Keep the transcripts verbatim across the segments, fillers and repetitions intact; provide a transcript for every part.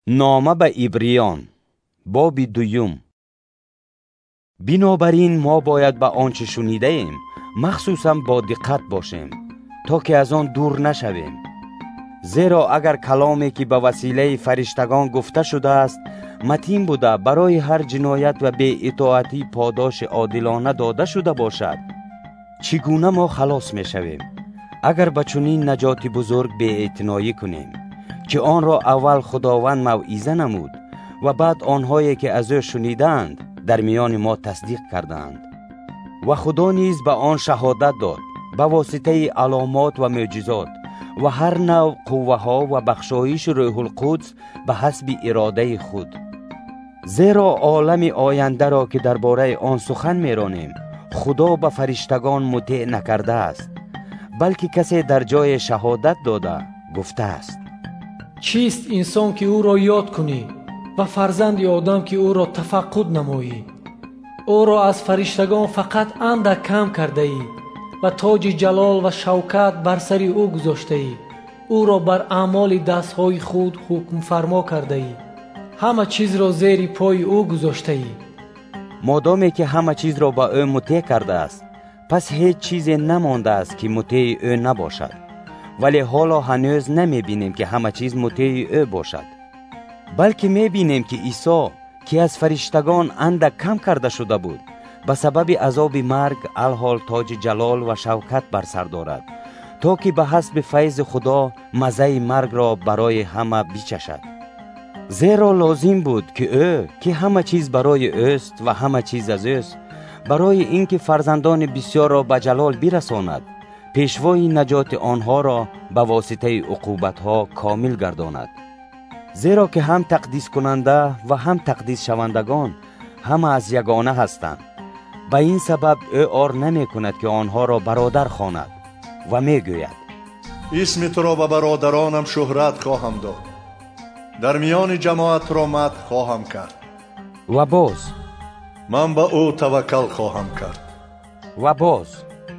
نامه به عبریان باب دوم. بنابراین ما باید به آنچه شنیده ایم مخصوصا با دقت باشیم تا که از آن دور نشویم. زیرا اگر کلامی که به وسیله فرشتگان گفته شده است متین بوده برای هر جنایت و بی اطاعتی پاداش عادلانه داده شده باشد، چگونه ما خلاص می شویم اگر به چنین نجات بزرگ بی اعتنایی کنیم که آن را اول خداوند موعظه نمود و بعد آنهایی که از او شنیدند در میان ما تصدیق کردند. و خدا نیز به آن شهادت داد به واسطه علامات و معجزات و هر نوع قوه ها و بخشایش روح القدس به حسب اراده خود. زیرا عالم آینده را که درباره آن سخن میرانیم خدا به فرشتگان مطیع نکرده است، بلکه کسی در جای شهادت داده گفته است: چیست انسان که او را یاد کنی و فرزند آدم که او را تفقد نمایی؟ او را از فرشتگان فقط اندک کم کرده ای و تاج جلال و شوکت بر سر او گذاشته ای. او را بر اعمال دستهای خود حکم فرما کرده ای. همه چیز را زیر پای او گذاشته ای. مادامی که همه چیز را با او مطیع کرده است، پس هیچ چیزی نمانده است که مطیع او نباشد. ولی حالا هنوز نمی بینیم که همه چیز مطیع او باشد، بلکه می بینیم که عیسی که از فرشتگان اندک کم کرده شده بود به سبب عذاب مرگ الحال تاج جلال و شوکت بر سر دارد، تا که به حسب فیض خدا مزه مرگ را برای همه بچشد. زیرا لازم بود که او که همه چیز برای اوست و همه چیز از اوست، برای اینکه فرزندان بسیار را به جلال برساند، پیشوای نجات آنها را به واسطه عقوبت‌ها کامل گرداند. زیرا که هم تقدیس کننده و هم تقدیس شوندگان همه از یگانه هستند. به این سبب او آر نمی کند که آنها را برادر خواند و می گوید: اسم تو را به برادرانم شهرت خواهم داد، در میان جماعت را مدح خواهم کرد. و باز: من به او توکل خواهم کرد. و باز: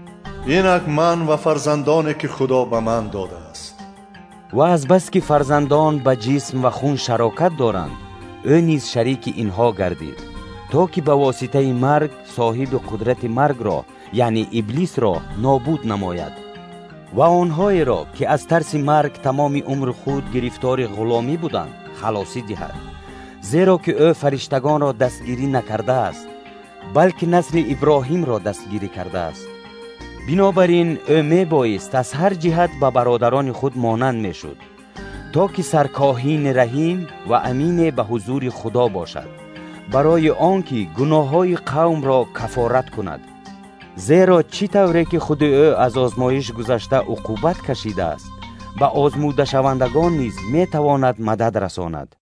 اینک من و فرزندانی که خدا به من داده است. و از بس که فرزندان به جسم و خون شراکت دارند، او نیز شریک اینها گردید، تا که به واسطه مرگ صاحب قدرت مرگ را یعنی ابلیس را نابود نماید و آنهایی را که از ترس مرگ تمام عمر خود گرفتار غلامی بودند خلاصی دهد. زیرا که او فرشتگان را دستگیری نکرده است، بلکه نسل ابراهیم را دستگیری کرده است. بنابراین او می بایست از هر جهت به برادران خود مانند می شد، تا که سرکاهین رحیم و امین به حضور خدا باشد، برای آنکه گناه های قوم را کفارت کند. زیرا چی طوره که خود او از آزمایش گذشته عقوبت کشیده است، به آزموده شوندگان نیز می تواند مدد رساند.